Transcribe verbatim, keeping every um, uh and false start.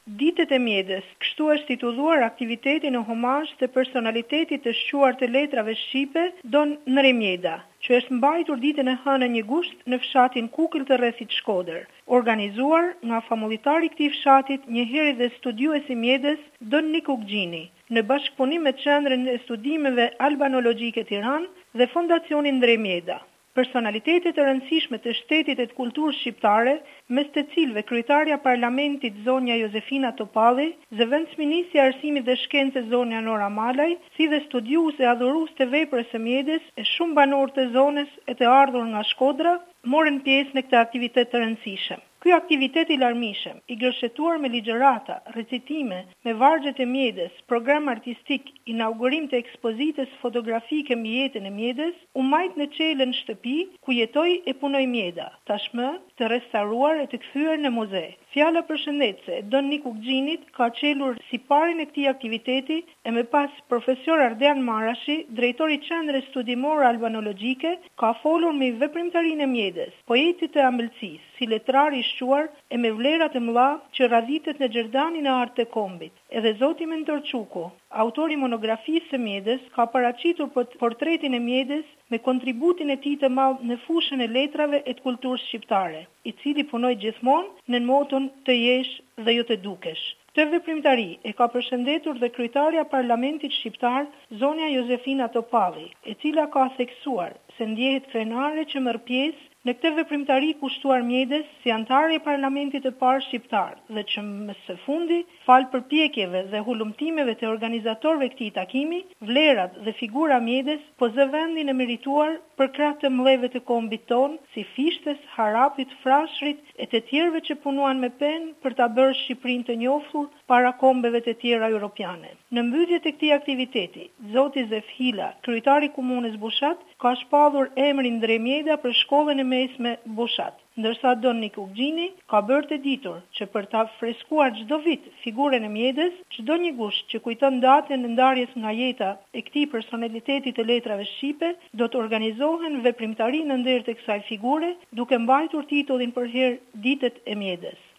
Ditët e mjedes, kështu është titulluar aktiviteti në homazh të personalitetit të shquar të letrave shqipe Don Nëremjeda, që është mbajtur ditën e hënë një gusht në fshatin Kukill të rrethit Shkodër, organizuar nga famuljetari i këtij fshatit, njëherë dhe studiuesi mjedes Don Nikuk Gjini, në bashkëpunim me Qendrën e Studimeve Albanologjike Tiranë dhe Fondacionin Nëremjeda. Personalitetet e rëndësishme të shtetit e të kulturës shqiptare, mes të cilëve kryetarja e Parlamentit zonja Jozefina Topalli, zëvendësministja e Arsimit dhe Shkencës zonja Nora Malaj, si dhe studiuese e adhurues të veprës së mjedes e shumë banorë të zonës e të ardhur nga Shkodra, morën pjesë në këtë aktivitet të rëndësishëm. Ky aktivitet i larmishëm, i gërshetuar me ligjërata, recitime, me vargjet e mjedes, program artistik, inaugurim të ekspozitës fotografike mbi jetën e mjedes, u majt në qelën shtëpi ku jetoi e punoi Mjeda, tashmë të restauruar e të kthyer në muze. Fjala përshëndetëse e Don Nikuk Gjinit ka qelur si parin e këtij aktiviteti e më pas profesor Ardean Marashi, drejtori i Qendrës Studimore Albanologjike, ka folur me veprimtarinë e mjedes, poetit të ambëlsisë, si letrar i shquar e me vlera të mëdha që radhitet në gjerdanin e artë të kombit. Edhe zoti Mentor Çuku, autori monografisë së mjedes, ka paraqitur portretin e mjedes me kontributin e tij të madh në fushën e letrave e të kulturës shqiptare, i cili punoi gjithmonë në moton të jesh dhe jo të dukesh. Këtë veprimtari e ka përshëndetur dhe kryetaria e Parlamentit shqiptar, zonja Jozefina Topalli, e cila ka theksuar se ndjehet krenare që merr pjesë në këtë veprimtari kushtuar mjedes si antare e Parlamentit të parë shqiptar dhe që më së fundi, fal përpjekjeve dhe hulumtimeve të organizatorëve këtij takimi, vlerat dhe figura mjedes po zë vendin e merituar për krah të mëdheve të kombit ton, si Fishtes, Harapit, Frashërit e të tjerëve që punuan me penë për ta bërë Shqipërinë të njohur para kombeve të tjera europiane. Në mbytyje të këtij aktiviteti, zoti Zef Hila, kryetari i komunës Bushat, ka shpallur emrin Nëremjeda për shkollën e mesme Bushat, ndërsa Don Nikuk Gjini ka bërë të ditur që për ta freskuar çdo vit figurën e mjedes, çdo një gusht që kujton datën e ndarjes nga jeta e këtij personaliteti të letrave shqipe, do të organizohen veprimtari në ndër të kësaj figure, duke mbajtur titullin për herë Ditët e mjedes.